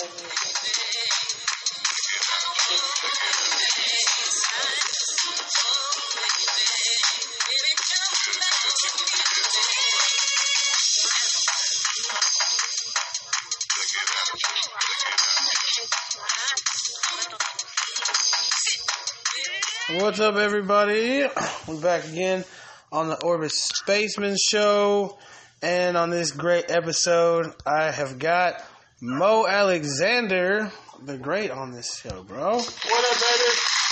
What's up, everybody? We're back again on the Orbit Spaceman Show. And on this great episode, I have got Mo Alexander, the great, on this show, bro. What up, baby?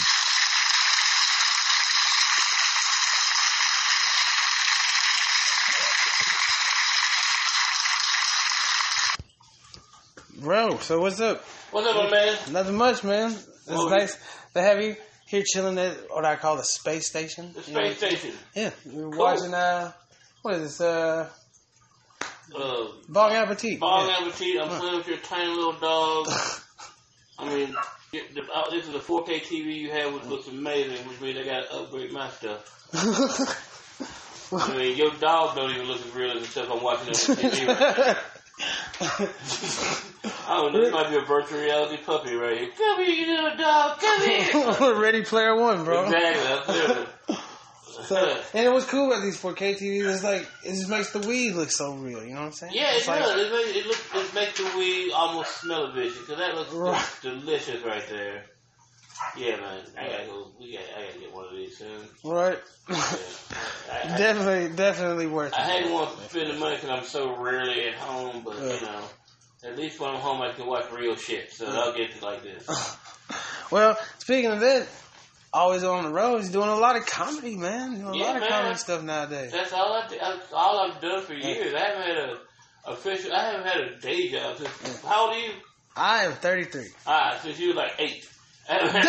Bro, so what's up? What's up, my man? Nothing much, man. It's nice to have you here chilling at what I call the space station. The space station. Yeah. We're watching, what is this, Bong Appetit. Bong Appetit. I'm playing with your tiny little dog. I mean, this is a 4K TV you have, which looks amazing, which means I got to upgrade my stuff. I mean, your dog don't even look as real as the stuff I'm watching on TV right now. I don't know, this might be a virtual reality puppy right here. Come here, you little dog, come here. Ready Player One, bro. Exactly, that's it. And it was cool about these 4K TVs. It's like, it just makes the weed look so real, you know what I'm saying? Yeah, it's it does. It makes the weed almost smell vicious, because that looks delicious right there. Yeah, man, I gotta get one of these soon. Right. Yeah. Definitely worth it. I hate want to spend the money because I'm so rarely at home, but you know, at least when I'm home I can watch real shit, so I'll get it like this. Well, speaking of that, always on the road, he's doing a lot of comedy, man. Doing a lot of comedy stuff nowadays. That's all I've done for years. I haven't had a day job since. How old are you? I am 33. Since you were like 8. Damn it!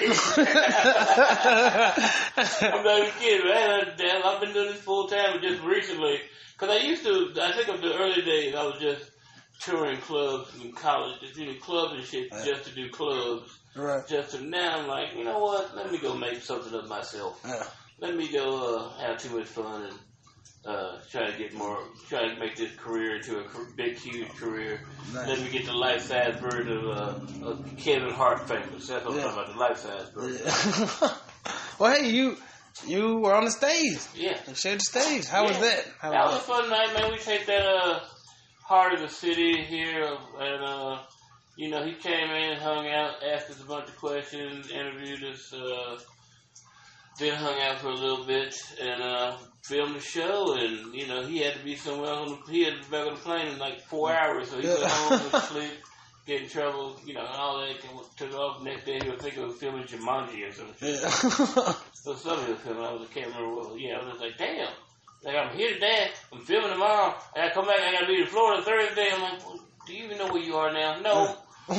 I'm not even kidding, man. I've been doing this full time, but just recently, because I think of the early days, I was just touring clubs in college, just doing clubs and shit, just to do clubs. Right. Just to now, I'm like, you know what? Let me go make something of myself. Let me go have too much fun and try to make this career into a big, huge career. Nice. Let me get the life-size version of Kevin Hart famous. That's what I'm talking about, the life-size version. Yeah. Well, hey, you were on the stage. Yeah. You shared the stage. How was that? That was a fun night, man. We taped that Heart of the City here, and you know, he came in, hung out, asked us a bunch of questions, interviewed us, then hung out for a little bit, and filmed the show, and, you know, he had to be somewhere he had to be back on the plane in like 4 hours, so he went home, went to sleep, get in trouble, you know, and all that, and took off. The next day he would think it was filming Jumanji or something. Yeah. So something was filming, I can't remember what. Yeah, I was like, damn, like, I'm here today, I'm filming tomorrow, I gotta come back, I gotta be in Florida Thursday. I'm like, well, do you even know where you are now? No. It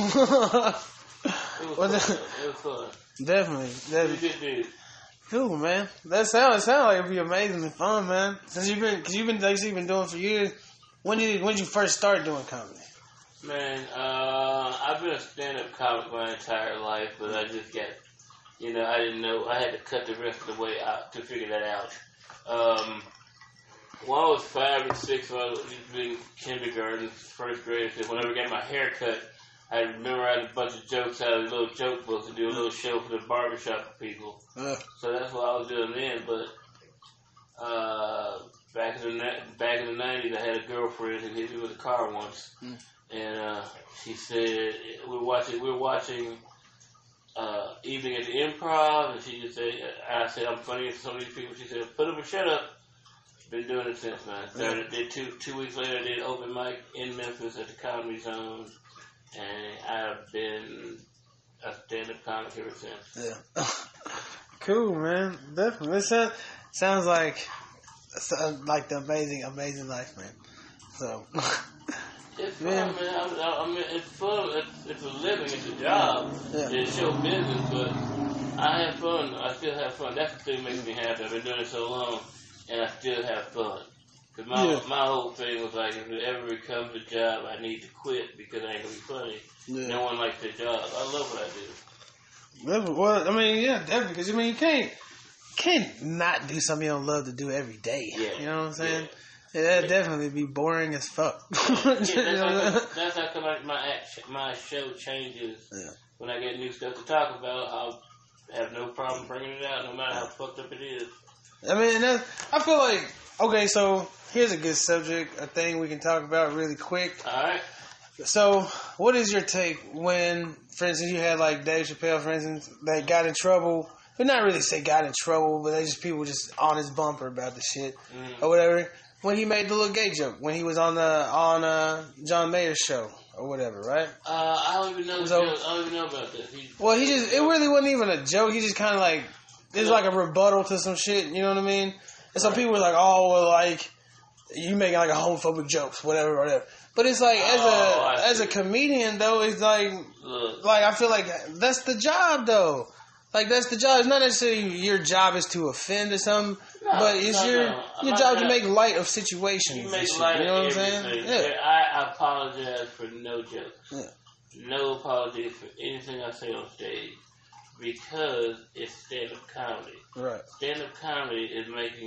was fun. Definitely. It did. Cool, man. That sounds like it'd be amazingly fun, man. Since you've been like you've been doing for years. When did you first start doing comedy? Man, I've been a stand-up comic my entire life, but I just got, you know, I didn't know. I had to cut the rest of the way out to figure that out. When I was 5 or 6, when I was in kindergarten, first grade, whenever I got my hair cut, I memorized a bunch of jokes out of little joke books and do a little show for the barbershop people. So that's what I was doing then. But back in the 90s, I had a girlfriend who hit me with a car once, and she said we were watching Evening at the Improv, and she just said, I said, I'm funny to some of these people. She said, put up or shut up. Been doing it since, man. Started, did two weeks later, I did open mic in Memphis at the Comedy Zone. And I've been a stand-up comic ever since. Yeah. Cool, man. Definitely. It sounds like the amazing life, man. So. It's fun, man. I mean, it's fun. It's a living. It's a job. Yeah. It's show business, but I have fun. I still have fun. That's the thing that makes me happy. I've been doing it so long, and I still have fun. Because my whole thing was like, if it ever becomes a job, I need to quit because I ain't going to be funny. Yeah. No one likes their job. I love what I do. Well, I mean, yeah, definitely. Because, I mean, you can't not do something you don't love to do every day. Yeah. You know what I'm saying? Yeah, that'd definitely be boring as fuck. That's how come my show changes. Yeah. When I get new stuff to talk about, I'll have no problem bringing it out, no matter how fucked up it is. I mean, I feel like, okay, so here's a good subject, a thing we can talk about really quick. All right. So, what is your take when, for instance, you had like Dave Chappelle, for instance, that got in trouble, but not really say got in trouble, but they just people just on his bumper about the shit or whatever. When he made the little gay joke, when he was on John Mayer's show or whatever, right? I don't even know. I don't even know about this. It really wasn't even a joke. He just kind of like it's like a rebuttal to some shit. You know what I mean? And some people were like, "Oh, well, like you making like a homophobic jokes, whatever." But it's like as a comedian though, it's like I feel like that's the job though. Like that's the job. It's not necessarily your job is to offend or something, but it's your job to make light of situations. You make light you know of what I'm everything. saying? Yeah. I apologize for no jokes. Yeah. No apologies for anything I say on stage because it's stand-up comedy. Right. Stand-up comedy is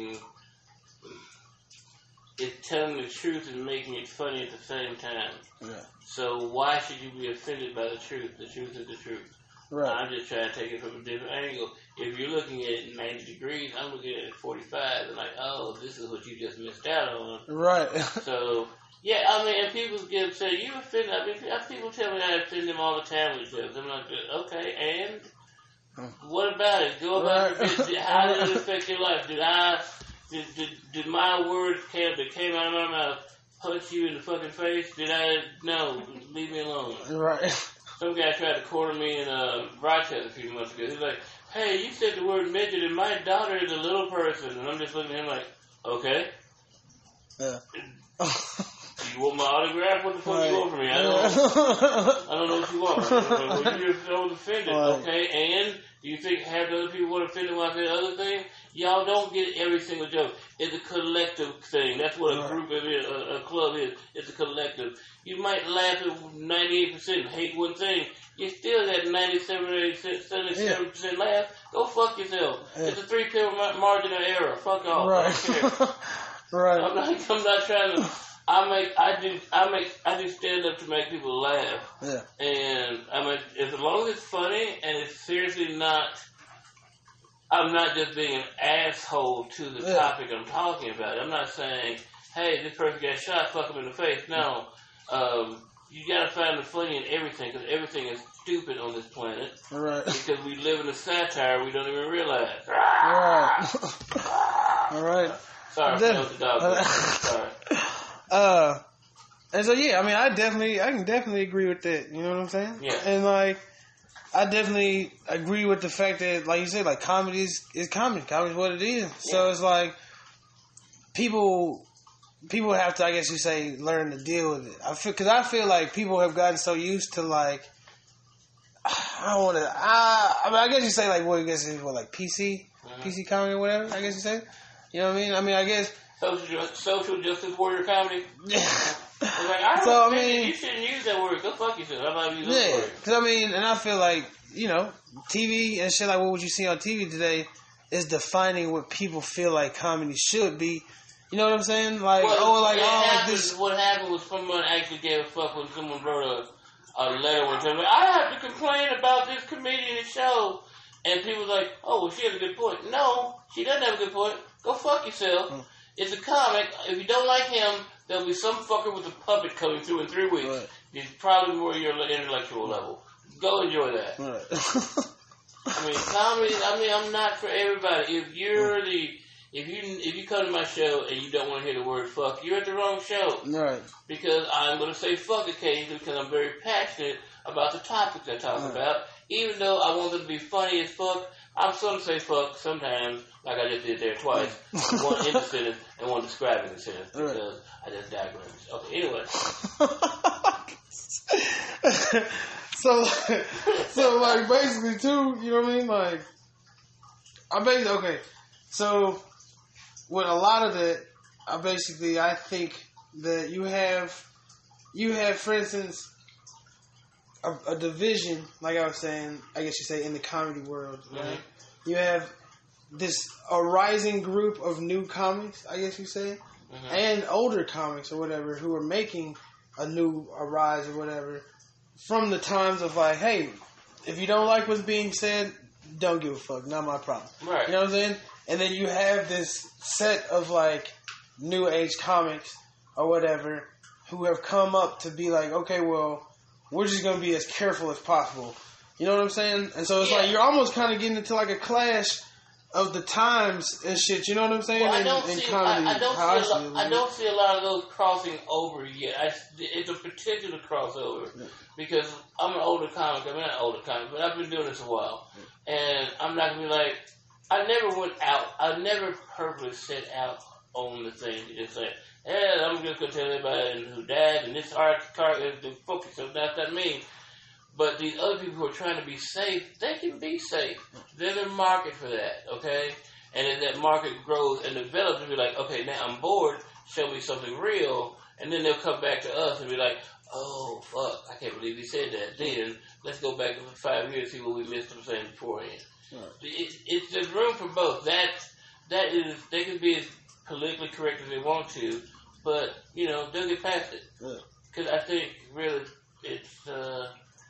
it's telling the truth and making it funny at the same time. Yeah. So why should you be offended by the truth? The truth is the truth. Right. I'm just trying to take it from a different angle. If you're looking at it 90 degrees, I'm looking at it at 45 and like, oh, this is what you just missed out on. Right. So, yeah, I mean, and people get upset. You offend, I mean, people tell me I offend them all the time with jokes. I'm like, okay, and what about it? Go about it. How did it affect your life? Did my words that came out of my mouth punch you in the fucking face? No, leave me alone. Right. Some guy tried to corner me in Rochester a few months ago. He's like, hey, you said the word midget and my daughter is a little person. And I'm just looking at him like, okay. Yeah. You want my autograph? What the fuck you want from me? I don't know what you want. Well, you just don't offended. Okay, and do you think half the other people want offended when I say the other thing? Y'all don't get every single joke. It's a collective thing. That's what a group is, a club is. It's a collective. You might laugh at 98% and hate one thing. You still got 97 or 77% laugh. Go fuck yourself. Yeah. It's a 3-pill margin of error. Fuck off. Right. I don't care. Right. I'm not trying to. I do stand up to make people laugh. Yeah. And I mean, as long as it's funny and it's seriously not. I'm not just being an asshole to the topic I'm talking about. I'm not saying, hey, this person got shot, fuck him in the face. No. You gotta find the funny in everything, because everything is stupid on this planet. Right. Because we live in a satire we don't even realize. Right. All right. Sorry, that was the dog. Sorry. And so yeah, I mean, I can definitely agree with that. You know what I'm saying? Yeah. And like, I definitely agree with the fact that, like you said, like comedy is comedy. Comedy is what it is. Yeah. So it's like people have to, I guess you say, learn to deal with it. I feel like people have gotten so used to like, I guess you say like, what I guess is what, like PC comedy or whatever. I guess you say. You know what I mean? I mean, I guess social justice warrior comedy. Yeah. You shouldn't use that word. Go fuck yourself. I'm not using that word. Because I mean, and I feel like, you know, TV and shit like what you see on TV today is defining what people feel like comedy should be. You know what I'm saying? Like, what happened was someone actually gave a fuck when someone wrote a letter one time. Like, I have to complain about this comedian's show. And people were like, oh, well, she has a good point. No, she doesn't have a good point. Go fuck yourself. It's a comic. If you don't like him, there'll be some fucker with a puppet coming through in 3 weeks. Right. He's probably more your intellectual level. Go enjoy that. Right. I mean, comedy. I mean, I'm not for everybody. If you come to my show and you don't want to hear the word fuck, you're at the wrong show. Right. Because I'm going to say fuck occasionally because I'm very passionate about the topics I talk about. Even though I want them to be funny as fuck, I'm going to say fuck sometimes, like I just did there twice. One in the sentence and one describing the sentence because I just digressed. Okay, anyway. so like basically too, you know what I mean? Like, so with a lot of that, I think that you have, for instance, a division, like I was saying, I guess you say in the comedy world, right? Mm-hmm. You have a rising group of new comics, I guess you say, and older comics or whatever who are making a rise or whatever from the times of like, hey, if you don't like what's being said, don't give a fuck, not my problem. Right. You know what I'm saying? And then you have this set of like new age comics or whatever who have come up to be like, okay, well, we're just going to be as careful as possible. You know what I'm saying? And so it's like you're almost kind of getting into like a clash of the times and shit. You know what I'm saying? Well, I don't see a lot of those crossing over yet. It's a potential to cross over because I'm an older comic. I mean, not older comic, but I've been doing this a while. And I'm not going to be like, I never went out. I never purposely set out on the thing to just say, hey, I'm just going to tell everybody who died and this art is the focus of that means. But these other people who are trying to be safe, they can be safe. There's a market for that, okay? And as that market grows and develops, they'll be like, okay, now I'm bored, show me something real. And then they'll come back to us and be like, oh, fuck, I can't believe he said that. Then let's go back in 5 years and see what we missed him saying beforehand. Right. There's room for both. That is, they can be as politically correct as they want to, but, you know, they'll get past it. Because I think, really, it's the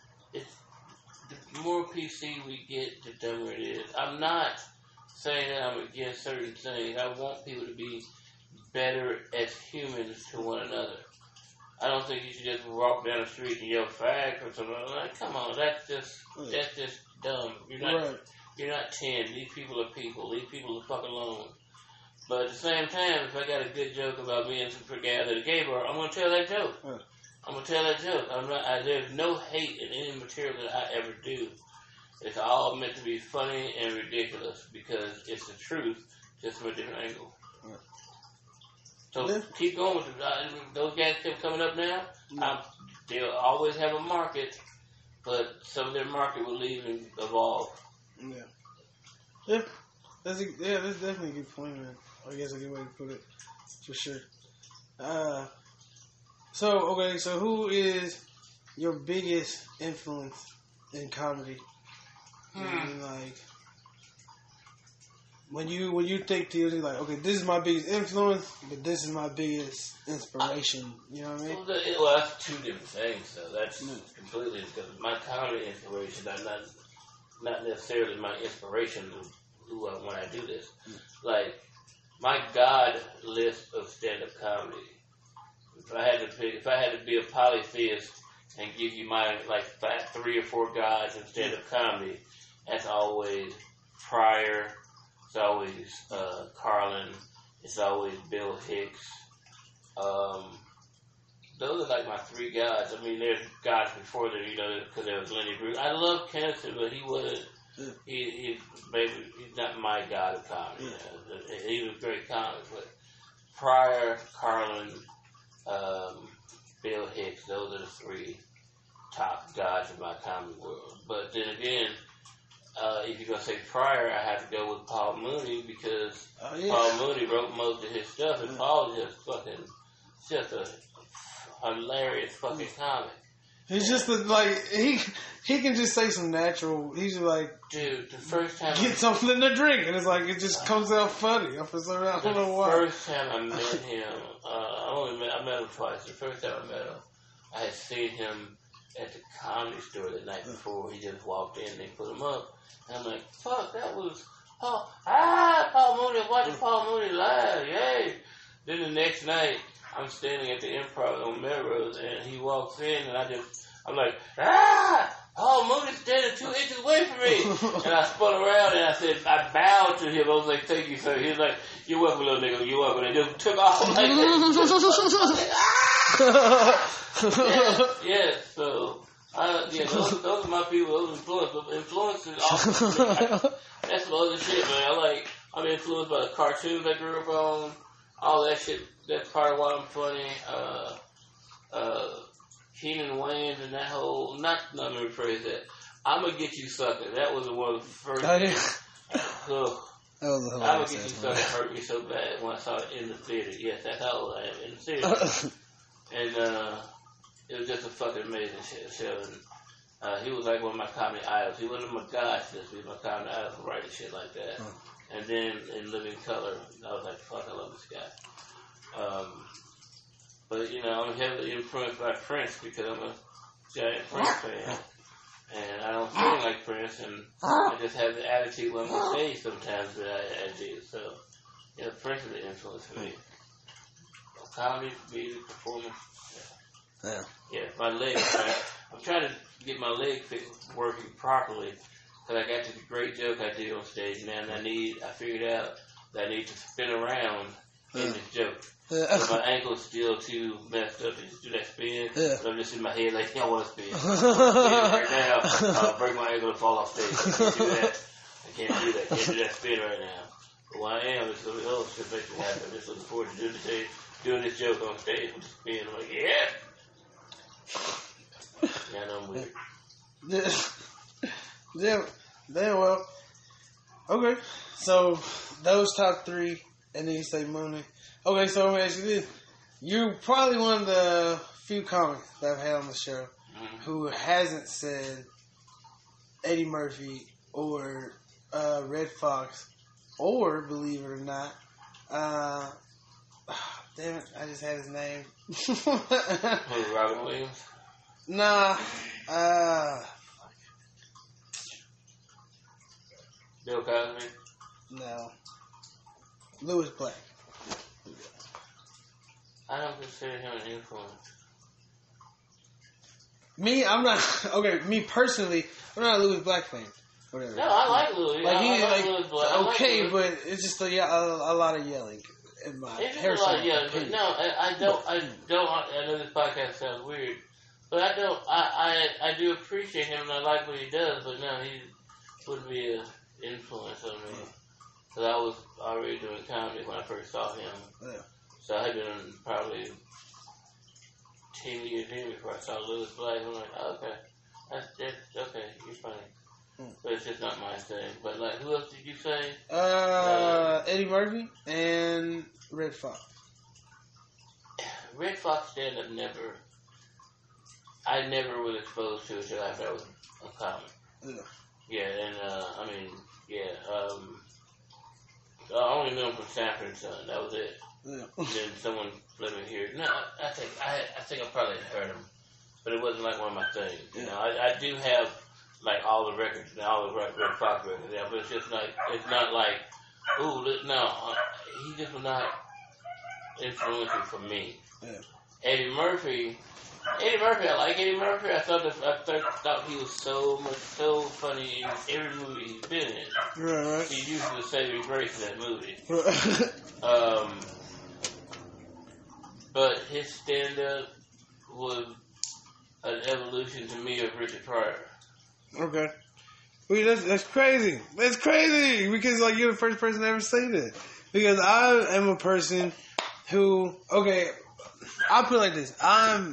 more PC we get, the dumber it is. I'm not saying that I'm against certain things. I want people to be better as humans to one another. I don't think you should just walk down the street and yell fag or something. Like, come on, that's just dumb. You're not 10. These people are people. Leave people the fuck alone. But at the same time, if I got a good joke about being some guy at a gay bar, I'm gonna tell that joke. I'm gonna tell that joke. There's no hate in any material that I ever do. It's all meant to be funny and ridiculous because it's the truth, just from a different angle. So keep going with those guys keep coming up now. They'll always have a market, but some of their market will leave and evolve. Yeah, that's definitely a good point, man. I guess a good way to put it, for sure. So who is your biggest influence in comedy? I mean, like, when you think to yourself, like, okay, this is my biggest influence, but this is my biggest inspiration. You know what I mean? Well, that's two different things. So that's completely because my comedy inspiration, not necessarily my inspiration when I do this. Like, my God list of stand-up comedy. If I had to be a polytheist and give you my 3 or 4 gods in stand-up comedy, that's always Pryor, it's always Carlin, it's always Bill Hicks. Those are like my 3 gods. I mean, there's gods before there, you know, because there was Lenny Bruce. I love Kennison, but he wasn't. He's not my god of comedy. He was a great comic, but Pryor, Carlin, Bill Hicks, those are the 3 top gods of my comedy world. But then again, if you're going to say Pryor, I have to go with Paul Mooney because Paul Mooney wrote most of his stuff, and Paul's just a hilarious fucking comic. He's just he can just say some natural. He's just like, dude, the first time get something to drink, and it's like it just comes out funny. For some reason, I don't know why. The first time I met him, I met him twice. The first time I met him, I had seen him at the Comedy Store the night before. He just walked in, and they put him up, and I'm like, fuck, that was Paul. Paul Mooney. I'm watching Paul Mooney live. Yay! Then the next night, I'm standing at the Improv on Melrose, and he walks in, and I'm like, Paul Mooney's standing 2 inches away from me. And I spun around, and I bowed to him. I was like, thank you, sir. He was like, you're welcome, little nigga. You're welcome. And just took off like that. Yeah, so, those are my people, those influences. That's some other shit, man. I'm influenced by the cartoons I grew up on. All that shit, that's part of why I'm funny. Keenan Wayans and that whole, let me rephrase that. I'm gonna get you sucker. That was one of the first. I'm gonna get you sucker hurt me so bad when I saw it in the theater. Yes, that's how old I am, in the theater. And it was just a fucking amazing show. And he was like one of my comedy idols. He wasn't my god, he was my comedy idol for writing shit like that. And then in Living Color, I was like, fuck, I love this guy. But I'm heavily influenced by Prince because I'm a giant Prince fan. And I don't sing like Prince, and I just have the attitude when I'm on stage sometimes that I do. So, Prince is an influence for me. Comedy, music, performance. Yeah, my legs. I'm trying to get my leg working properly because I got this great joke I do on stage, man. I figured out that I need to spin around in this joke. So my ankle's still too messed up to just do that spin. So I'm just in my head like, I want to spin. Right now, I'll break my ankle and fall off stage. I can't do that. Can't do that spin right now. But when I am, it's going to make me happy. I'm just looking forward to doing this joke on stage with the spin. I'm like, yeah. Yeah, I know I'm weird. Damn well. Okay, so those top three, and then you say Mooney. Okay, so I'm gonna ask you this: you're probably one of the few comics that I've had on the show who hasn't said Eddie Murphy or Red Fox, or believe it or not, damn it, I just had his name. Robin Williams? Nah, Bill Cosby? No. Louis Black. I don't consider him an influence. I'm not. Okay, me personally, I'm not a Louis Black fan. Whatever. No, I like Louis. Like I like Louis Black. Okay, but it's just a lot of yelling. In my it's just a lot of yelling. But no, I don't. I know this podcast sounds weird, but I don't. I do appreciate him and I like what he does. But no, he wouldn't be an influence on me because I was already doing comedy when I first saw him. Yeah. So I had been probably 10 years in before I saw Louis Black. I'm like, oh, okay, that's okay. You're funny. But it's just not my thing. But like, who else did you say? Eddie Murphy and Red Fox. Red Fox stand-up I never was exposed to it until after I was a comic. Yeah. Yeah, and I only knew him from Sanford and Son. That was it. Yeah. And then someone let me hear it. No, I think I probably heard him, but it wasn't like one of my things. You know, I do have like all the records and all the Red Fox records, yeah, but it's just like it's not like, ooh, no, he just was not influential for me. Yeah. Eddie Murphy, I like Eddie Murphy. I thought he was so funny in every movie he's been in. Right. He used the saving grace in that movie. But his stand-up was an evolution to me of Richard Pryor. Okay. Well, that's crazy. That's crazy because like you're the first person to ever say that. Because I am a person who, okay, I'll put it like this. I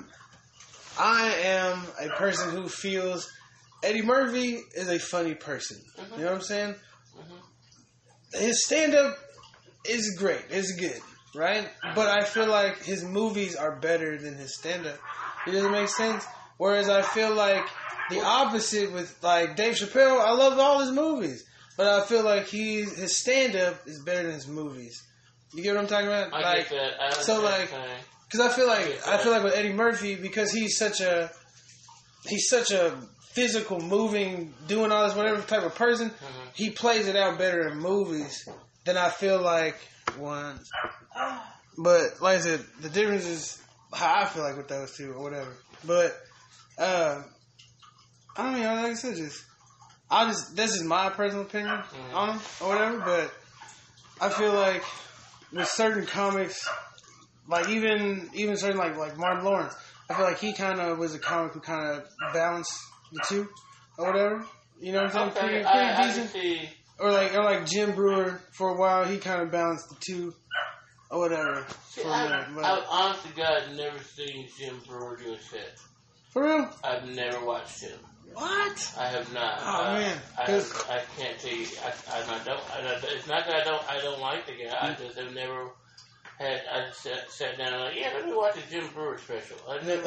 am a person who feels Eddie Murphy is a funny person. Mm-hmm. You know what I'm saying? Mm-hmm. His stand-up is great. It's good, right? But I feel like his movies are better than his stand-up. It doesn't make sense. Whereas I feel like the opposite with like Dave Chappelle, I love all his movies. But I feel like his stand-up is better than his movies. You get what I'm talking about? I get that. So like, because I feel like with Eddie Murphy, because he's such a physical, moving, doing all this whatever type of person, mm-hmm. he plays it out better in movies than I feel like once. But like I said, the difference is how I feel like with those two or whatever. But I don't know, like I said, this is my personal opinion mm-hmm. on him or whatever. But I feel like with certain comics, like even certain like Martin Lawrence, I feel like he kind of was a comic who kind of balanced the two or whatever. You know what I'm saying? Okay, pretty decent. See. Or like Jim Brewer for a while, he kind of balanced the two or whatever. See, I've honest to God never seen Jim Brewer do a set. For real? I've never watched him. What? I have not. Oh man, I can't tell you. It's not that I don't like the guy. I just have never had. I sat down and like, yeah, let me watch a Jim Brewer special. I never.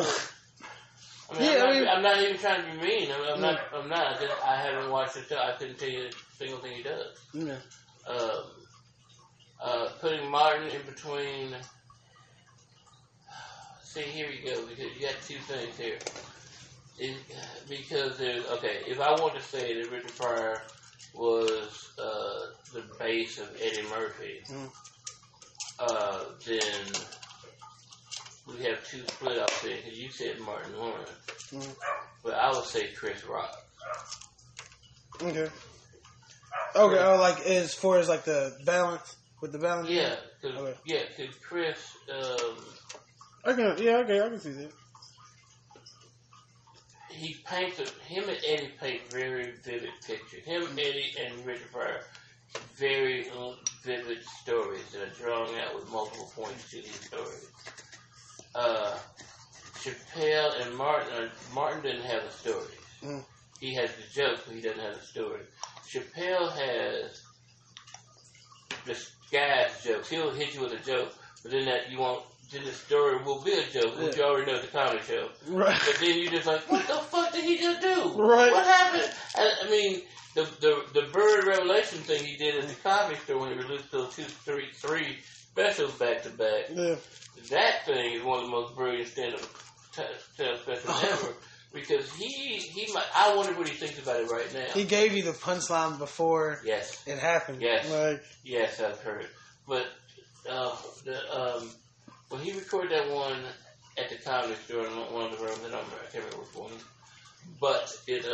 I'm not even trying to be mean. I'm not. I haven't watched it. I couldn't tell you a single thing he does. Yeah. Putting Martin in between see, here we go, because you got two things here. Because there's, okay, if I want to say that Richard Pryor was the base of Eddie Murphy, then we have two split ups there, because you said Martin Lawrence, but I would say Chris Rock. Okay. Okay, oh, like as far as like the balance with the balance. Yeah, because Chris. I can see that. He paints him and Eddie paint very vivid pictures. Him, Eddie, and Richard Pryor, very vivid stories that are drawn out with multiple points to these stories. Chappelle and Martin didn't have a story. He has the joke, but he doesn't have a story. Chappelle has the guy's jokes. He'll hit you with a joke, but then the story will be a joke, which you already know it's a comedy show. Right. But then you just like, what the fuck did he just do? Right. What happened? I mean, the Bird Revelation thing he did at the comedy store when he released those three specials back to back. Yeah. That thing is one of the most brilliant stand-up specials ever. Because I wonder what he thinks about it right now. He gave you the punchline before it happened. Yes. Yes, I've heard. But when he recorded that one at the comedy store in one of the rooms, I can't remember which one. But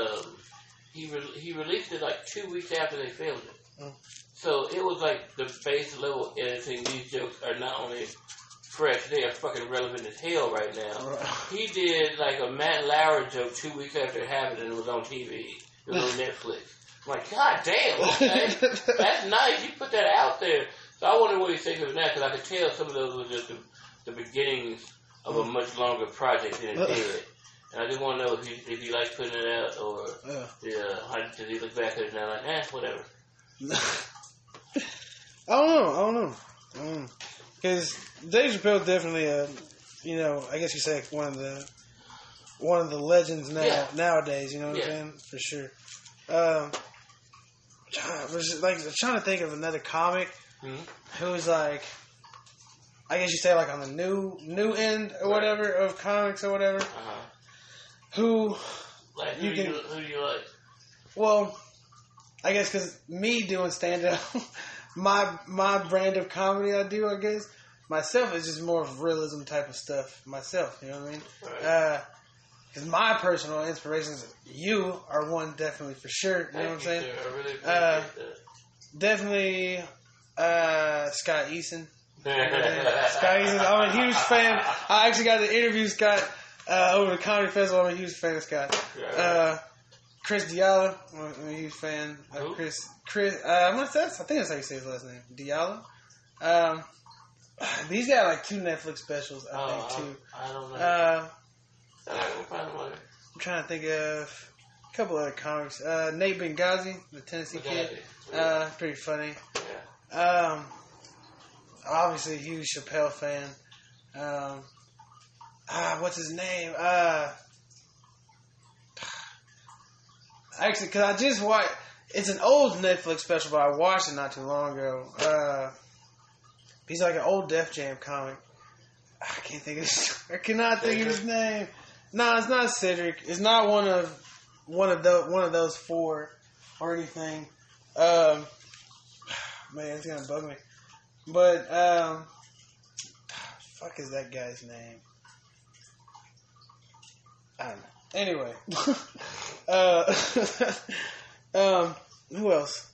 he released it like 2 weeks after they filmed it. So it was like the base level editing. These jokes are not only fresh, they are fucking relevant as hell right now. Right. He did like a Matt Lauer joke 2 weeks after it happened and it was on TV. It was on Netflix. I'm like, God damn, okay. That's nice. You put that out there. So I wonder what he's thinking of now, because I could tell some of those were just the beginnings of a much longer project than it did. And I just want to know if he likes putting it out, or does he look back at it now like, whatever. I don't know. Because Dave Chappelle definitely, I guess you say one of the legends nowadays. You know what I'm saying? For sure. I'm trying to think of another comic who's like, I guess you say like on the new end or whatever of comics or whatever. Who do you like? Well, I guess because me doing stand up. My brand of comedy I do, I guess, myself is just more of realism type of stuff myself, you know what I mean? Right. Because my personal inspirations, you are one definitely for sure, you know what I'm saying? Sir. I really appreciate that. Definitely Scott Eason. Scott Eason, I'm a huge fan. I actually got to interview Scott over the Comedy Festival. I'm a huge fan of Scott. Chris D'Elia, I'm a huge fan of Chris. I think that's how you say his last name. D'Elia. He's got like 2 Netflix specials, I think, too. I don't know. I'm trying to think of a couple other comics. Nate Benghazi, the Tennessee kid. Pretty funny. Yeah. Obviously a huge Chappelle fan. What's his name? Actually, because I just watched... It's an old Netflix special, but I watched it not too long ago. He's like an old Def Jam comic. I can't think of his... I cannot think of his name. No, it's not Cedric. It's not one of those 4 or anything. Man, it's gonna bug me. But fuck is that guy's name? I don't know. Anyway, who else?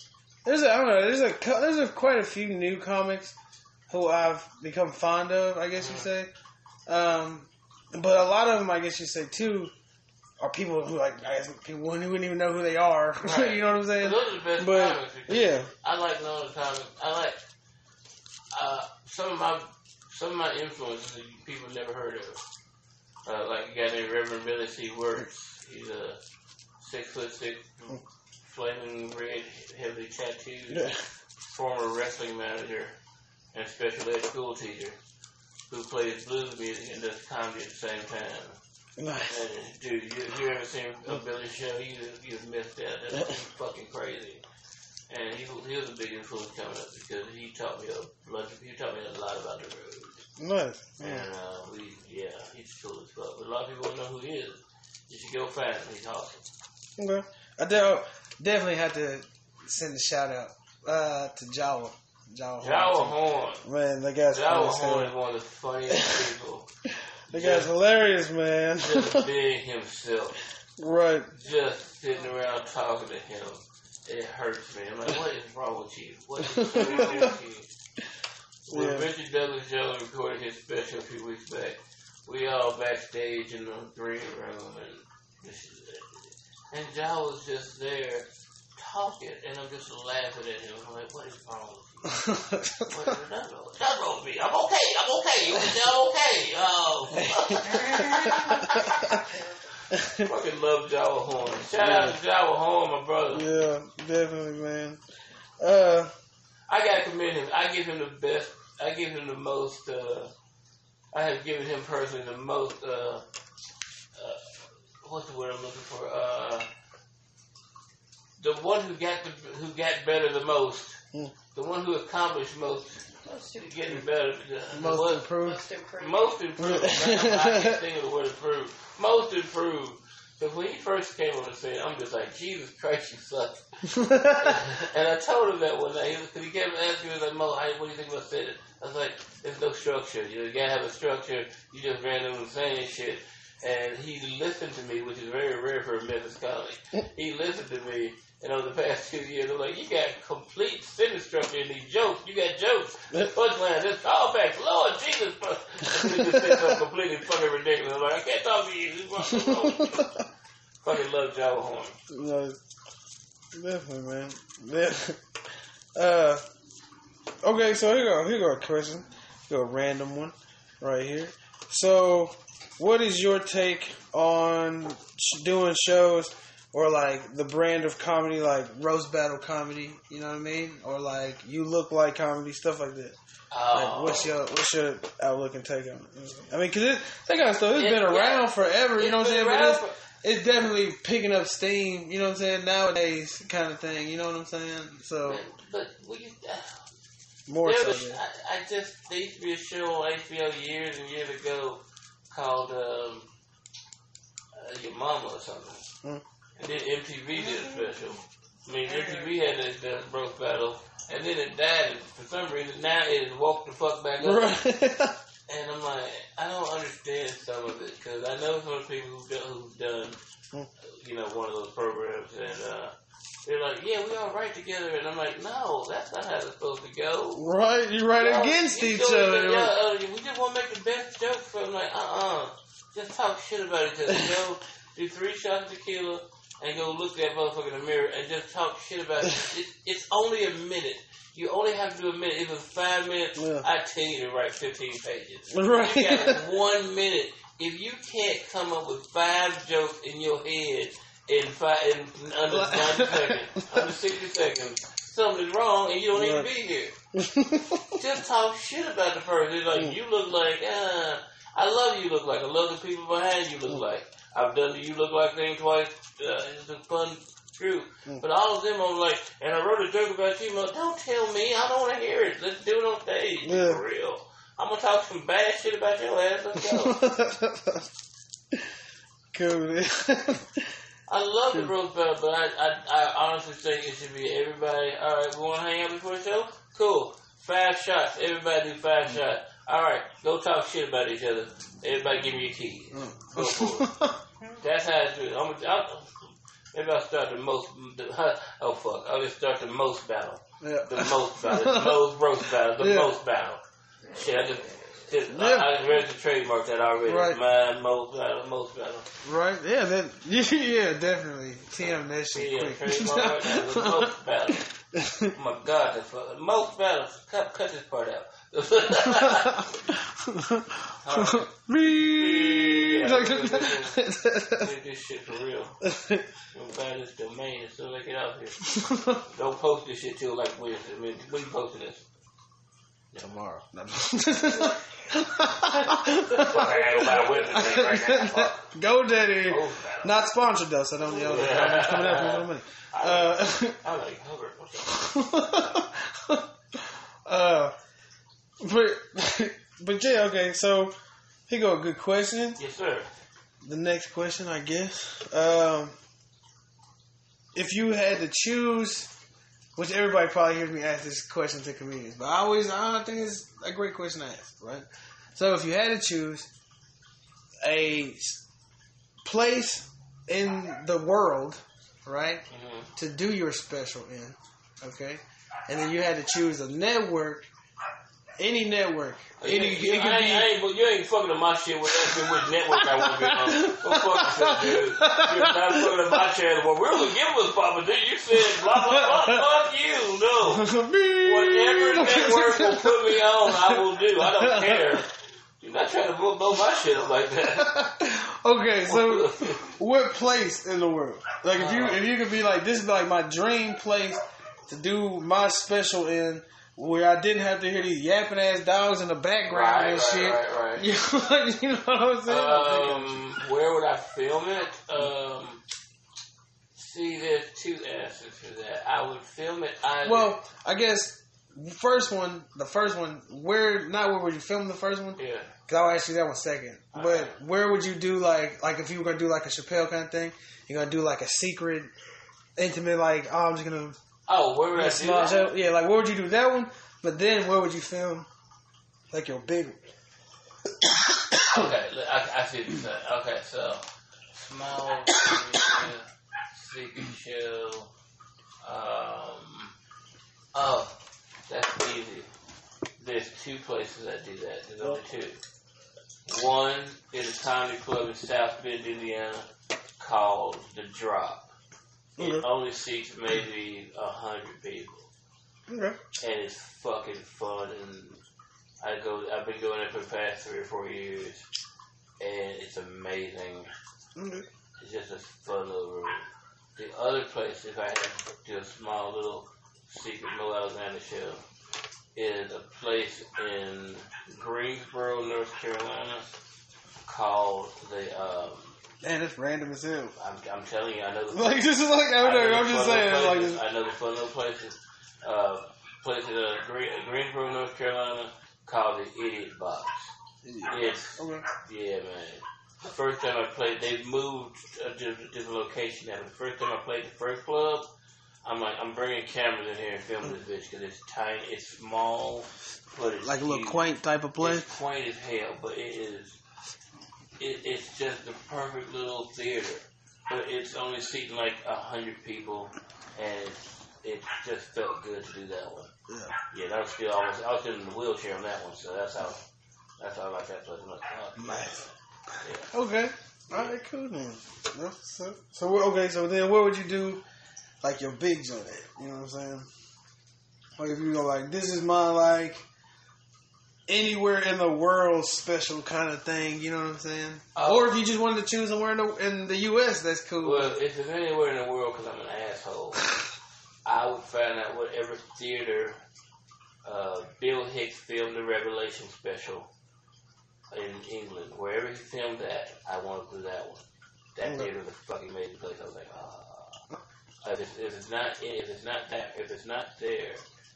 There's quite a few new comics who I've become fond of, I guess you say. But a lot of them, I guess you say too, are people who I guess people who wouldn't even know who they are. Right. You know what I'm saying? Those are the best comics. Yeah, I like knowing the comics. I like some of my influences that people never heard of. Like a guy named Reverend Billy C. Wirtz. He's a 6'6", flaming red, heavily tattooed, former wrestling manager and special ed school teacher who plays blues music and does comedy at the same time. Nice. And, dude, you ever seen a Billy show? You just missed out. That's fucking crazy. And he was a big influence coming up because he taught me a lot about the road. Nice. And he's cool as fuck. But a lot of people don't know who he is. You should go find him. He's awesome. Okay. I definitely have to send a shout out to Jawa. Jawa Horn. Man, that guy's Jawa Horn is one of the funniest people. That guy's hilarious, man. Just being himself. Right. Just sitting around talking to him. It hurts me. I'm like, what is wrong with you? What is wrong with you? When Richard Douglas Jones recorded his special a few weeks back, we all backstage in the green room, and Jawa was just there talking, and I'm just laughing at him. I'm like, what is wrong with you? What's wrong with me? I'm okay. Fucking love Jawa Horn. Shout out to Jawa Horn, my brother. Yeah, definitely, man. I gotta commend him. I give him the best. I give him the most. I have given him personally the most. What's the word I'm looking for? The one who got better the most. The one who accomplished most. Getting better. Most improved. Most improved. I can't think of the word improved. Most improved. Because when he first came on the scene, I'm just like, Jesus Christ, you suck. And I told him that one night. Because he kept asking me, like, Mo, what do you think about saying it? I was like, there's no structure. You gotta have a structure. You just randomly saying shit. And he listened to me, which is very rare for a Memphis comic. He listened to me. And over the past 2 years, I'm like, you got complete sentence structure in these jokes. You got jokes. Punchline, just callbacks. Lord Jesus. And he just said something completely fucking ridiculous. I'm like, I can't talk to you. Fucking love Jawa Horn. No, definitely, man. Okay, so here go a question. Here go a random one right here. So, what is your take on doing shows or like the brand of comedy, like roast battle comedy? You know what I mean? Or like you look like comedy, stuff like that. Like, what's your outlook and take on it? I mean, because that kind of stuff has been around forever. You know what I'm saying? But it's definitely picking up steam. You know what I'm saying? Nowadays, kind of thing. You know what I'm saying? So, but more so. I just there used to be a show on HBO years and years ago called Your Mama or something. And then MTV did a special. I mean, MTV had the roast battle, and then it died. And for some reason, now it has woke the fuck back up. Right. And I'm like, I don't understand some of it, because I know some of the people who've done, one of those programs, and they're like, yeah, we all write together. And I'm like, no, that's not how it's supposed to go. Right, you write against each other. We just want to make the best jokes. So I'm like, just talk shit about each other. Go do 3 shots of tequila and go look that motherfucker in the mirror and just talk shit about it. It's only a minute. You only have to do a minute. If it was 5 minutes, I'd tell you to write 15 pages. Right. You got 1 minute. If you can't come up with 5 jokes in your head in under 90 seconds, under 60 seconds, something is wrong and you don't need to be here. Just talk shit about the person. It's like, you look like, I love you look like. I love the people behind you look like. I've done the you look like thing twice. It's a fun group. But all of them are like, and I wrote a joke about you. Like, don't tell me. I don't want to hear it. Let's do it on stage. Yeah. For real. I'm going to talk some bad shit about your ass. Let's go. Cool. I love the roast battle, but I honestly think it should be everybody. All right, we want to hang out before the show? Cool. 5 shots. Everybody do 5 shots. All right, go talk shit about each other. Everybody give me your keys. Go for it. That's how I do it. Maybe I'll start the most. I'll just start the most battle. Yeah. The most battle. The most roast battle. The most battle. Shit, I just read the trademark that already. Right. My most battle. Right. Yeah. Definitely. TM that shit quick. Trademark right now. The most battle. Oh my God, that's fucking most battles. Cut this part out. Me. This shit for real. Don't buy this domain as soon as I get out here. Don't post this shit till like Wednesday. I mean, when you posting this? Tomorrow. GoDaddy. Not sponsored though, so don't yell. I'm coming out for more money. I like Hubbard. What's up? But yeah, okay. So here go a good question. Yes, sir. The next question, I guess. If you had to choose, which everybody probably hears me ask this question to comedians, but I think it's a great question to ask, right? So if you had to choose a place in the world, right, to do your special in, okay, and then you had to choose a network, any network. You ain't fucking up my shit with which network I want to be on. Go fuck yourself, dude. You're not fucking up my channel. Well, we're gonna give us Papa dude. You said blah blah blah. Fuck you. No. Whatever network will put me on, I will do. I don't care. You're not trying to blow my shit up like that. Okay, so what place in the world? Like if you could be like, this is like my dream place to do my special in, where I didn't have to hear these yapping ass dogs in the background and shit. Right. You know what I'm saying? Where would I film it? See, there's two answers for that. I would film it either. Well, I guess the first one, where would you film the first one? Yeah. Because I'll ask you that one second. But where would you do like if you were gonna do like a Chappelle kind of thing, you're gonna do like a secret, intimate, like I'm just gonna. Oh, where would I do that? Yeah, like where would you do that one? But then where would you film like your big one? Okay, I see what you're saying. Okay, so small secret show. Oh, that's easy. There's two places that do that. There's only two. One is a comedy club in South Bend, Indiana, called The Drop. It only seats maybe 100 people. Okay. And it's fucking fun, and I've been going there for the past 3 or 4 years, and it's amazing. Okay. It's just a fun little room. The other place, if I had to do a small little secret Mo Alexander show, is a place in Greensboro, North Carolina, called the Man, it's random as hell. I'm telling you, I know the like this is like I'm just saying like I know the fun little places. Place in Greensboro, North Carolina, called the Idiot Box. It's yeah, man. The first time I played, they've moved to a different location now. The first time I played the first club, I'm bringing cameras in here and filming this bitch because it's tiny, it's small, but it's like a little quaint type of place. It's quaint as hell, but it's just the perfect little theater. But it's only seating like 100 people, and it just felt good to do that one. Yeah, that was still almost. I was still in the wheelchair on that one, so that's how I like that place. Nice. Yeah. Okay. All right. Cool then. So then, where would you do like your big joint at? You know what I'm saying? Like if you go like, this is my like anywhere in the world special kind of thing. You know what I'm saying? Or if you just wanted to choose somewhere in the U.S., that's cool. Well, if it's anywhere in the world, because I'm an asshole, I would find out whatever theater Bill Hicks filmed the Revelation special in England. Wherever he filmed that, I want to do that one. That theater was a fucking amazing place. I was like, if it's not there,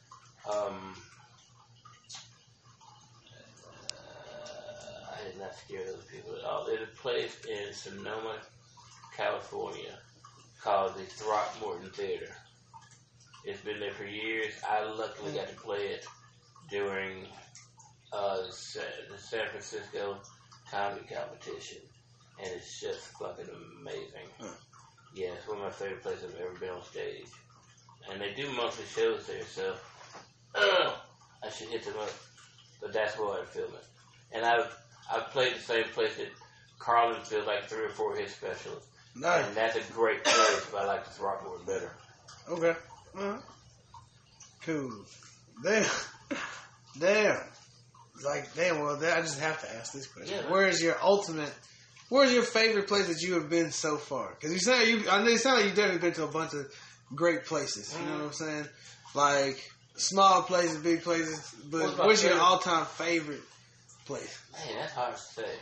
I did not scare those people at all. There's a place in Sonoma, California, called the Throckmorton Theater. It's been there for years. I luckily got to play it during the San Francisco comedy competition, and it's just fucking amazing. Yeah, it's one of my favorite places I've ever been on stage. And they do monthly shows there, so I should hit them up. But that's where I'd film it. And I've played the same place that Carlin filmed like 3 or 4 of his specials. Nice. And that's a great place, but I like the Throckmorton better. Okay. Cool. Damn. Like, damn, well, I just have to ask this question. Yeah. Where's your favorite place that you have been so far? Because you sound like you've definitely been to a bunch of great places. You know what I'm saying? Like, small places, big places. But what's your all-time favorite place? Man, that's hard to say.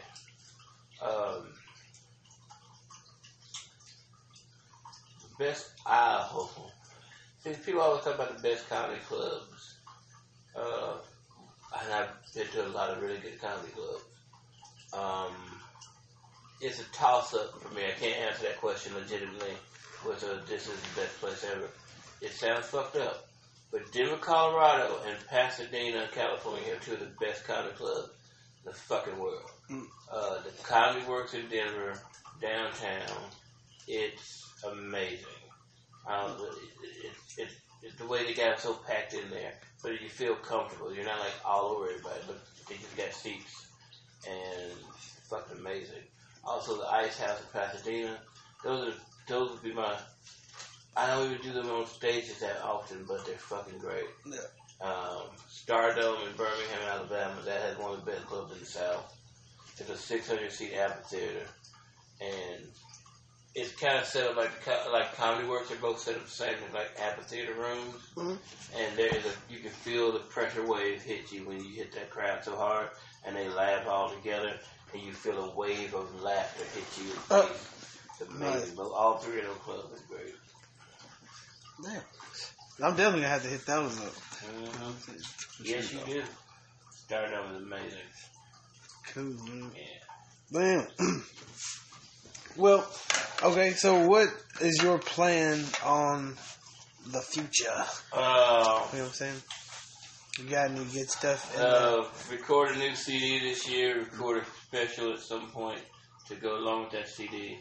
Best See, people always talk about the best comedy clubs. and I've been to a lot of really good comedy clubs. It's a toss-up for me. I can't answer that question legitimately, whether this is the best place ever. It sounds fucked up, but Denver, Colorado, and Pasadena, California have two of the best comedy clubs in the fucking world. The Comedy Works in Denver, downtown. It's amazing. It's the way they got it so packed in there, but you feel comfortable. You're not like all over everybody, but they just got seats, and it's fucking amazing. Also, the Ice House in Pasadena. Those would be my. I don't even do them on stages that often, but they're fucking great. Yeah. Stardome in Birmingham, Alabama. That has one of the best clubs in the South. It's a 600-seat amphitheater, and it's kind of set up like Comedy Works. They're both set up the same as like amphitheater rooms, and you can feel the pressure wave hit you when you hit that crowd so hard, and they laugh all together, and you feel a wave of laughter hit you in the face. It's amazing. Right. All three of those clubs are great. Damn. I'm definitely gonna have to hit those up. Yes, you do. Stardome is amazing. Cool, man. Yeah. Damn. Well, okay, so what is your plan on the future? You know what I'm saying? You got any good stuff? Record a new CD this year, record a special at some point to go along with that CD.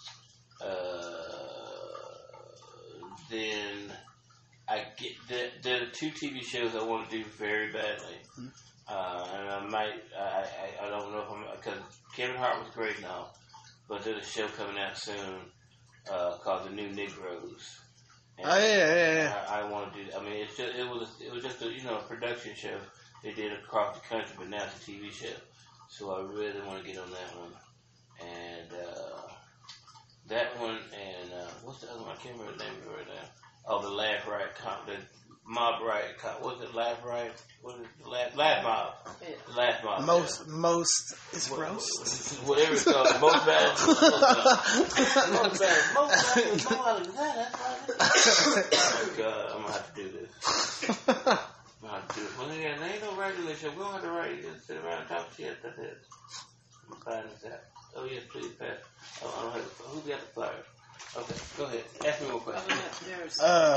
Then there are two TV shows I want to do very badly. And I don't know if because Kevin Hart was great now, but there's a show coming out soon called The New Negroes. And I want to do. I mean, it was just a production show they did across the country, but now it's a TV show. So I really want to get on that one, and that one, and what's the other one? I can't remember the name of it right now. Oh, the Laugh Riot, the Mob Riot. What's it? Laugh Riot. What is it? Laugh Mob. The Laugh Mob. Most is roast. Whatever it's called. Most bad. Most bad. Most bad. Oh God, I'm gonna have to do this. I'm gonna have to do it. Well, yeah, there ain't no regular show. We don't have to write. You just sit around and talk shit. That's it. I'm finding this out. Oh yes, please pass. Oh, I don't have. Who's got the flyer? Okay, go ahead. Ask me more questions.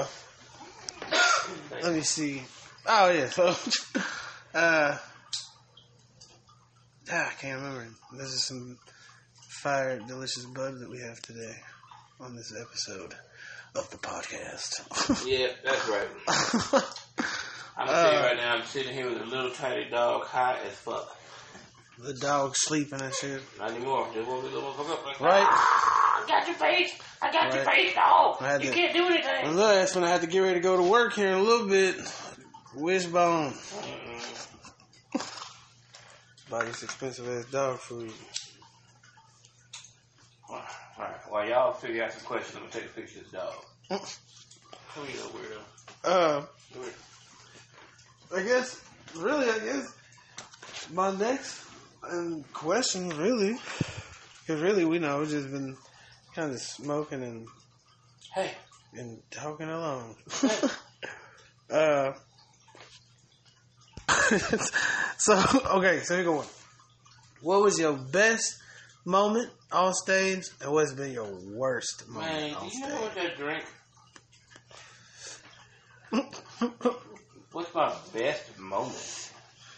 Let me see. Oh yeah, so I can't remember. This is some fire delicious bud that we have today on this episode of the podcast. Yeah, that's right. I'm gonna tell you right now, I'm sitting here with a little tiny dog, high as fuck. The dog sleeping and shit. Not anymore. Just woke the little fuck up. Like, right. I got your face. I got your face, dog. You can't do anything. Well, look, that's when I have to get ready to go to work here in a little bit. Wishbone. Buy this expensive ass dog food. Alright, while y'all figure out some questions, I'm gonna take a picture of this dog. Come here, weirdo. I guess my next question, really, because really we know we've just been kind of smoking and talking along. So here go one. What was your best moment on stage, and what's been your worst moment on stage? Man, do you know what that drink? What's my best moment?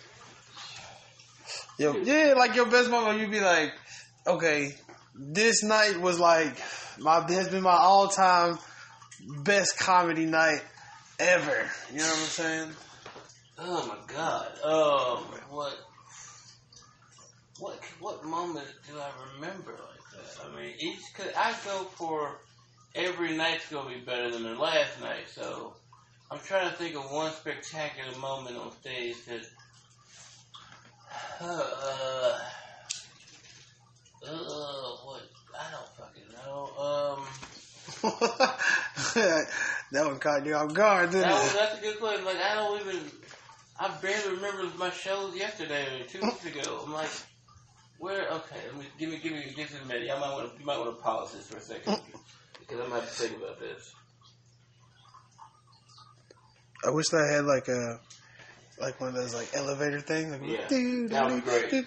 Like your best moment, you'd be like, okay, this night was like has been my all-time best comedy night ever. You know what I'm saying? Oh my God. What moment do I remember like that? I mean, cause I go for every night's gonna be better than the last night, so I'm trying to think of one spectacular moment on stage that. What? I don't fucking know. That one caught you off guard, didn't it? That's a good question. Like, I barely remember my shows yesterday or 2 weeks ago. I'm like, where? Okay, give me a minute. You might want to pause this for a second because I'm gonna have to think about this. I wish I had like a like one of those like elevator things. Like, yeah, that would be great.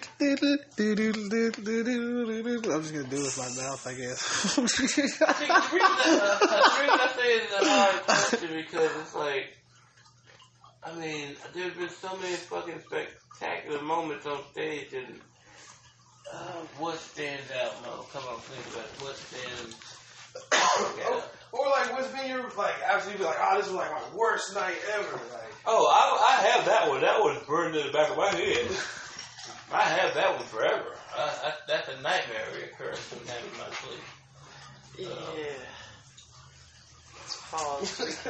I'm just gonna do it with my mouth, I guess. The reason I say it's a hard question because it's like, I mean, there's been so many fucking spectacular moments on stage, and what stands out, Mo? Come on, think about it. What stands out? Or like, what's been your like? Actually, be like, oh, this is like my worst night ever. Like, oh, I have that one. That one's burned in the back of my head. I have that one forever. That's a nightmare reoccurring sometimes in my sleep. Yeah. It's pause.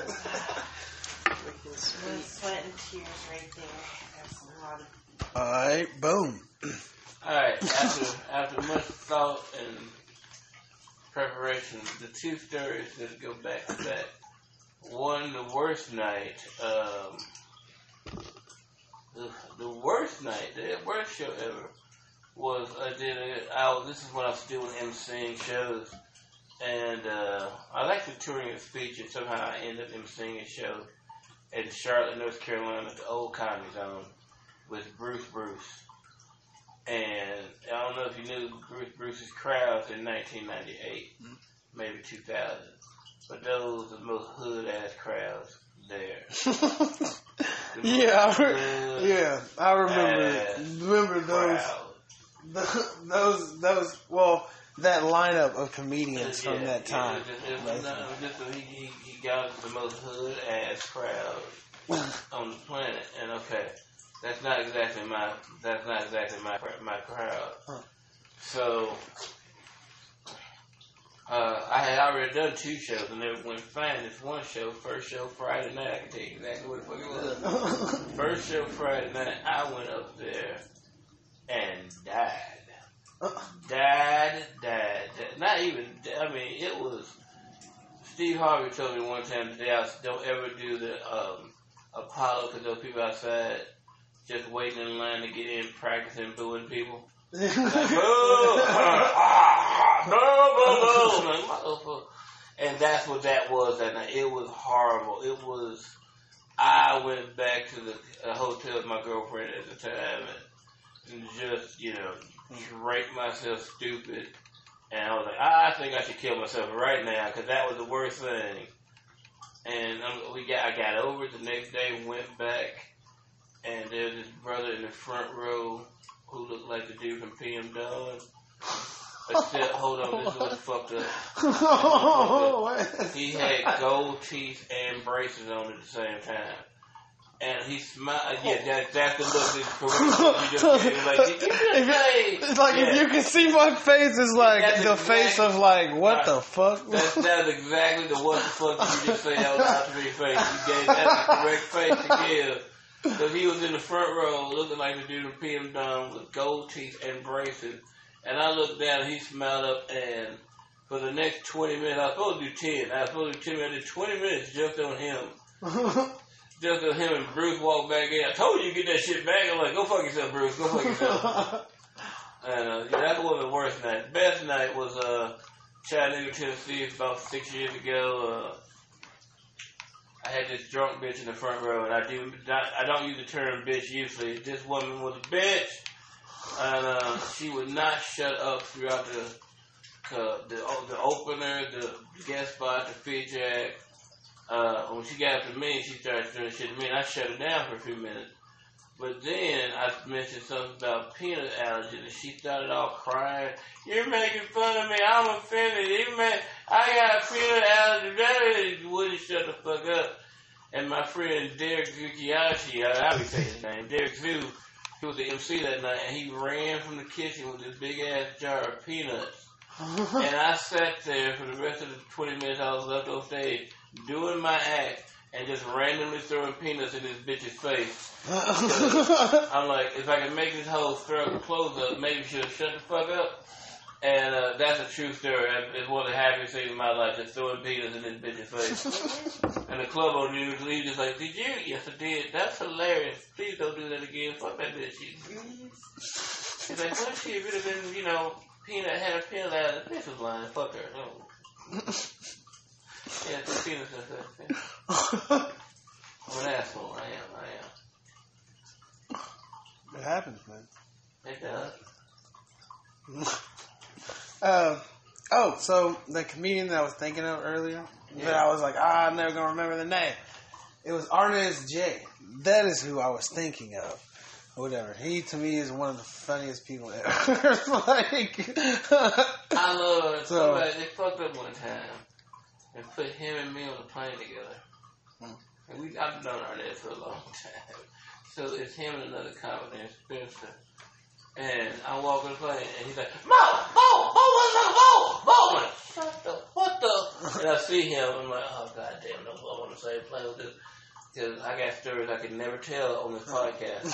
Sweat and tears right there. That's a lot of. all right, boom. All right. After much thought and preparation, the two stories that go back to back. One, the worst night. The worst night, the worst show ever was this is when I was still emceeing shows, and I like the touring and speech, and somehow I ended up emceeing a show in Charlotte, North Carolina, at the old Comedy Zone with Bruce. And I don't know if you knew Bruce's crowds in 1998, maybe 2000, but those are the most hood-ass crowds there. I remember those. Well, that lineup of comedians from that time. He got the most hood-ass crowd on the planet, and okay. That's not exactly my crowd. Huh. So I had already done 2 shows and they went fine. This one show, first show Friday night, I can tell you exactly what the fuck it was. First show Friday night, I went up there and died. Died. Not even. I mean, it was. Steve Harvey told me one time today, don't ever do the Apollo because those people outside just waiting in line to get in, practicing booing people. Like, boo! Boo! And that's what that was that night. It was horrible. I went back to the hotel with my girlfriend at the time and just, drank myself stupid. And I was like, I think I should kill myself right now because that was the worst thing. And I got over it the next day, went back. And there's this brother in the front row who looked like the dude from PM Dawn. Except, hold on, this is what's fucked up. He had gold teeth and braces on at the same time. And he smiled. Yeah, that's the look that's correct. You just if you can see my face, it's like the face of like, what the fuck? That's exactly the what the fuck you just say out loud to your face. You gave that the correct face to give. Because he was in the front row looking like the dude from PM Dawn with gold teeth and braces. And I looked down and he smiled up, and for the next 20 minutes, I was supposed to do 10. I was supposed to do 10 minutes. I did 20 minutes just on him. Just on him, and Bruce walked back in. I told you to get that shit back. I'm like, go fuck yourself, Bruce. Go fuck yourself. And that was the worst night. Best night was Chattanooga, Tennessee, about 6 years ago. I had this drunk bitch in the front row, and I don't use the term bitch usually. This woman was a bitch, and she would not shut up throughout the opener, the guest spot, the feature act. When she got up to me, she started doing shit to me, and I shut her down for a few minutes. But then I mentioned something about peanut allergy, and she started all crying. You're making fun of me. I'm offended. I got a peanut allergy. You wouldn't shut the fuck up. And my friend Derek Zukiyashi, I would say his name, Derek Zoo, he was the MC that night, and he ran from the kitchen with this big ass jar of peanuts. And I sat there for the rest of the 20 minutes I was left on stage doing my act and just randomly throwing peanuts in this bitch's face. I'm like, if I can make this whole close up, maybe she'll shut the fuck up. And that's a true story. It's one of the happiest things in my life, just throwing peanuts in this bitch's face. And the club on New Year's Eve just like, did you? Yes, I did. That's hilarious. Please don't do that again. Fuck that bitch. She's like, what if she would have been, had a peanut out of the bitch was lying. Fuck her. No. Yeah, the peanuts and stuff. I'm an asshole. I am. happens, man. It does. So the comedian that I was thinking of earlier, that I was like, I'm never gonna remember the name. It was Arnez J. That is who I was thinking of. Whatever. He to me is one of the funniest people ever. Like, I love it. So- They fucked up one time and put him and me on the plane together. And I've known Arnett for a long time. So it's him and another comic named Spencer. And I walk on the plane and he's like, Mo! I'm like, shut the, what the? And I see him and I'm like, oh god damn, no, I'm on the same plane with this. Because I got stories I could never tell on this podcast.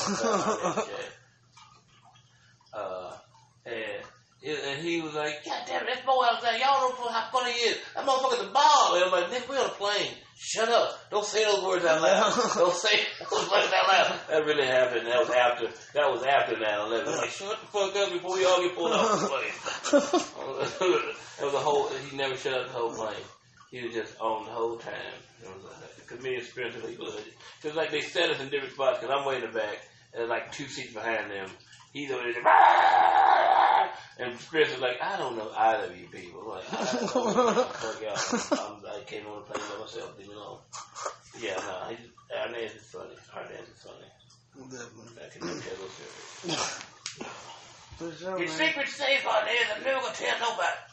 And he was like, God damn it, that's Mo Alexander. Y'all don't know how funny he is. That motherfucker's a bomb. And I'm like, Nick, we on a plane. Shut up. Don't say those words out loud. Don't say those words out loud. That really happened. That was after 9/11. I'm like, shut the fuck up before we all get pulled off the plane. It was a whole, he never shut up the whole plane. He was just on the whole time. It was a comedian spiritually good. Because like they set us in different spots because I'm way in the back and like 2 seats behind them. He's over there. And Spencer's like, I don't know either of you people. Like, I don't know. Fuck y'all. I came on the plane by myself, you know. Yeah, no, Arnaz is funny. Arnaz is funny. Definitely. I can never tell those stories. For sure, Your man. secret's safe, Arnaz. I'm never going to tell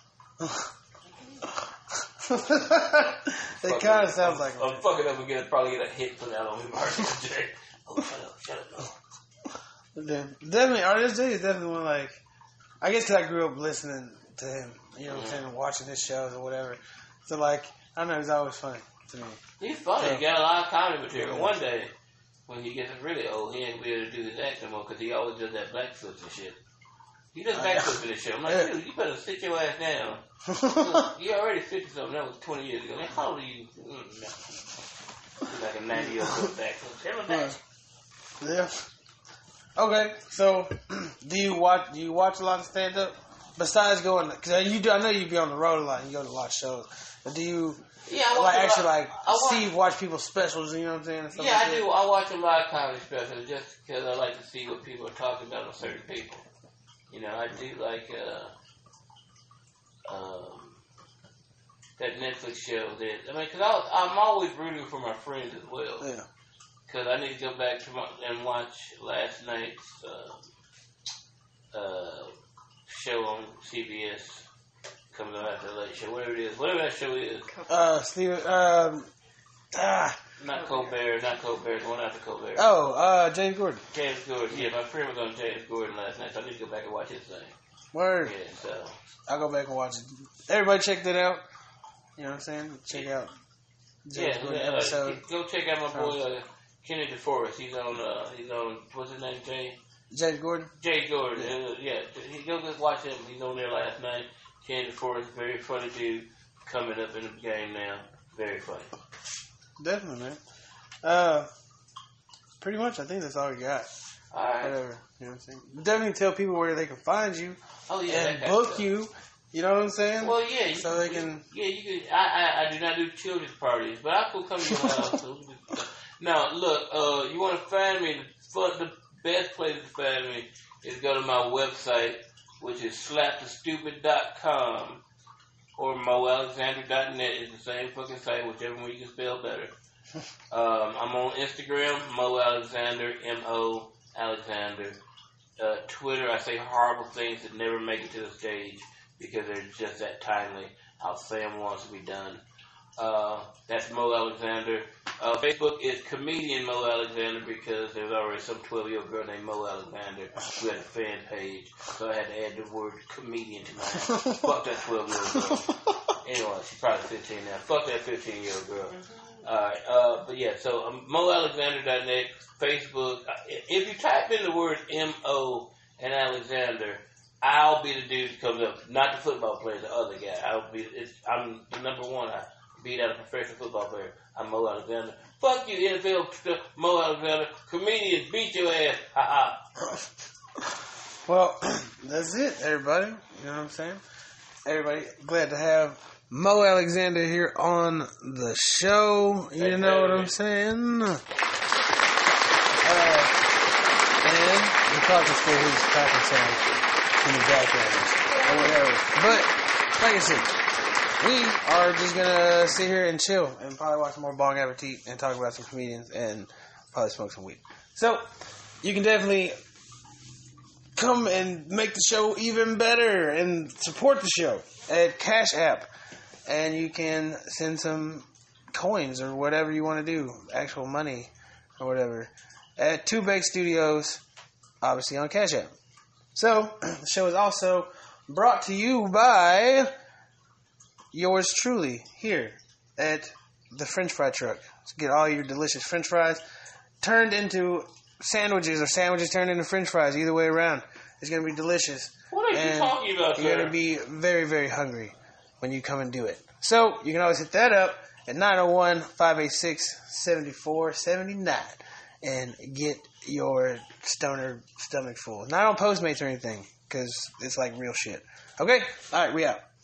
nobody. It kind of sounds like I'm fucking up again. Probably get a hit from that on me, Martin. Oh, shut up, no. Definitely, Artist J is definitely one like. I guess 'cause I grew up listening to him, you know what I'm saying, and watching his shows or whatever. So like, I don't know, he's always funny to me. He's funny. He got a lot of comedy material. One day, when he gets really old, he ain't be able to do his act no more because he always does that backflips and shit. He does backflips in this shit. I'm like, dude, you better sit your ass down. You already 50-something. That was 20 years ago. Man, how old are you? He's like a 90-year-old backflip. Tell him that. Yeah. Okay, so do you watch a lot of stand up besides going? Because I know you be on the road a lot. And you go to a lot of shows. But do you watch people's specials? You know what I'm saying? Yeah, like I do. I watch a lot of comedy specials just because I like to see what people are talking about on certain people. You know, I do like that Netflix show that. I mean, because I'm always rooting for my friends as well. Yeah. Because I need to go back and watch last night's show on CBS. Comes on after the late show, whatever that show is. Steven. Not Colbert, the one after Colbert. Oh, James Gordon. James Gordon. Yeah, my friend was on James Gordon last night, so I need to go back and watch his thing. Word. Yeah, so I'll go back and watch it. Everybody check that out. You know what I'm saying? Check out James Gordon episode. Go check out my boy Kenny DeForest. He's on what's his name, James Gordon? Jay Gordon. Yeah. Go just watch him. He's on there last night. Kenny DeForest, very funny dude, coming up in the game now. Very funny. Definitely, man. Pretty much, I think that's all we got. All right. Whatever. You know what I'm saying? Definitely tell people where they can find you. Oh, yeah. And book you. You know what I'm saying? Well, yeah. So they can. Yeah, you can. I do not do children's parties, but I could come to your house. Now, look, you want to find me, the best place to find me is go to my website, which is slapthestupid.com, or moalexander.net is the same fucking site, whichever one you can spell better. I'm on Instagram, Mo Alexander, M-O Alexander. Twitter, I say horrible things that never make it to the stage because they're just that timely, how Sam wants to be done. That's Mo Alexander. Facebook is comedian Mo Alexander because there's already some 12-year-old girl named Mo Alexander who had a fan page, so I had to add the word comedian to mine. Fuck that 12-year-old girl. Anyway, she's probably 15 now. Fuck that 15-year-old girl. Alright, but yeah, so moalexander.net, Facebook. If you type in the word M-O and Alexander, I'll be the dude that comes up. Not the football player, the other guy. I'm the number one. I beat out a professional football player. I'm Mo Alexander. Fuck you, NFL stuff, Mo Alexander. Comedian, beat your ass. Ha ha. Well, that's it, everybody. You know what I'm saying? Everybody, glad to have Mo Alexander here on the show. You know what I'm saying? And And you probably can still hear his cracking sound in the background or whatever. But, like I said, we are just gonna sit here and chill and probably watch more Bong Appetit and talk about some comedians and probably smoke some weed. So, you can definitely come and make the show even better and support the show at Cash App. And you can send some coins or whatever you want to do, actual money or whatever, at Two Bake Studios, obviously on Cash App. So, the show is also brought to you by yours truly here at the French Fry Truck. So get all your delicious French fries turned into sandwiches or sandwiches turned into French fries, either way around. It's going to be delicious. What are you talking about You're going to be very, very hungry when you come and do it. So, you can always hit that up at 901-586-7479 and get your stoner stomach full. Not on Postmates or anything, because it's like real shit. Okay? Alright, we out.